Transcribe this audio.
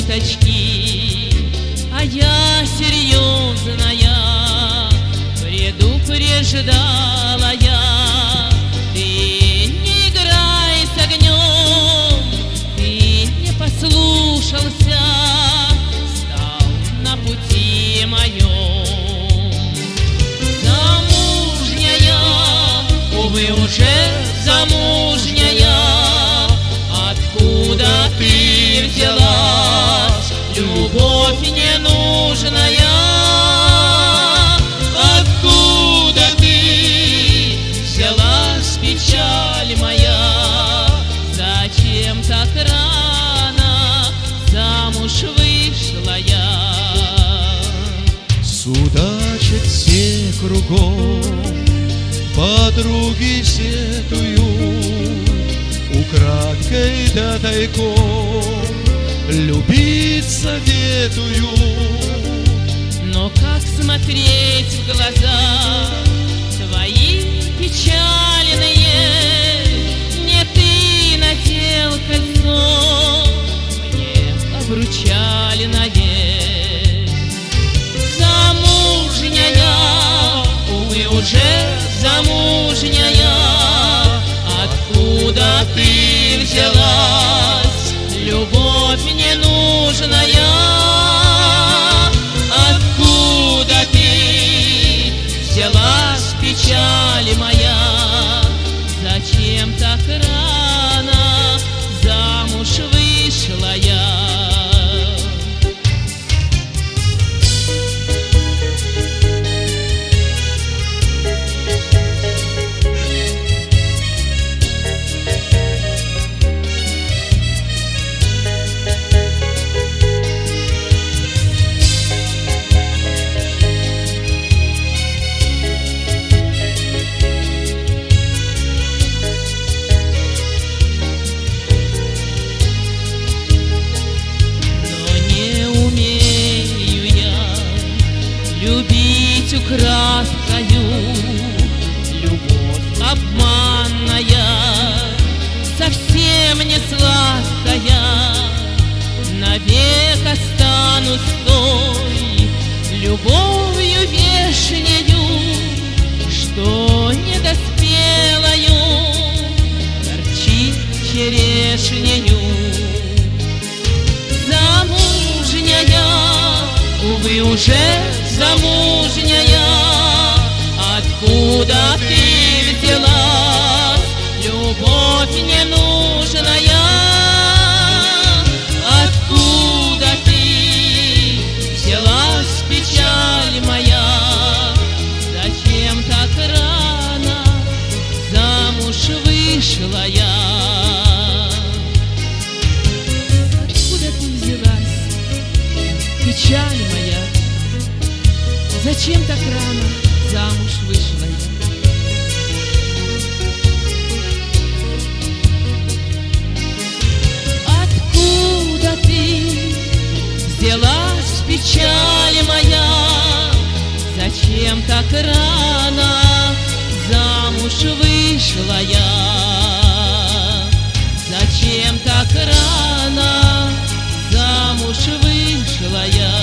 шуточки, а я серьезная, предупреждала я. Ты не играй с огнем, ты не послушался, стал на пути моем. Замужняя, увы, уже замужняя, откуда ты взялась, любовь ненужная? Откуда ты взялась, печаль моя? Зачем так рано замуж вышла я? Судачат все кругом, подруги сетуют, украдкой да тайком любить советую. Но как смотреть в глаза твои печальные? Не ты надел кольцо, мне обручальное. Замужняя, увы, уже замужняя, откуда ты взялась, любовь ненужная? Откуда ты взялась, печаль моя? Зачем так рано замуж вышла я? Любить украдкою, любовь обманная, совсем не сладкая. Навек останусь той любовью вешнею, что недоспелою торчит черешнею. Замужняя, увы, уже замужняя, откуда ты взялась, любовь ненужная? Откуда ты взялась, печаль моя? Зачем так рано замуж вышла я? Откуда ты взялась, печаль моя? Зачем так рано замуж вышла я? Откуда ты взялась, печаль моя? Зачем так рано замуж вышла я? Зачем так рано замуж вышла я?